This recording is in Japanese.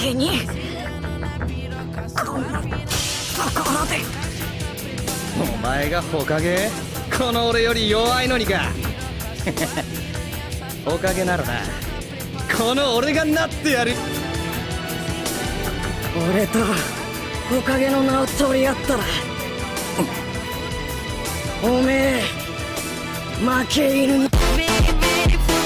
けにこんなところで。 お前が火影？この俺より弱いのにか。火影ならな、この俺がなってやる。 俺と火影の名を取り合ったらおめえ負け犬に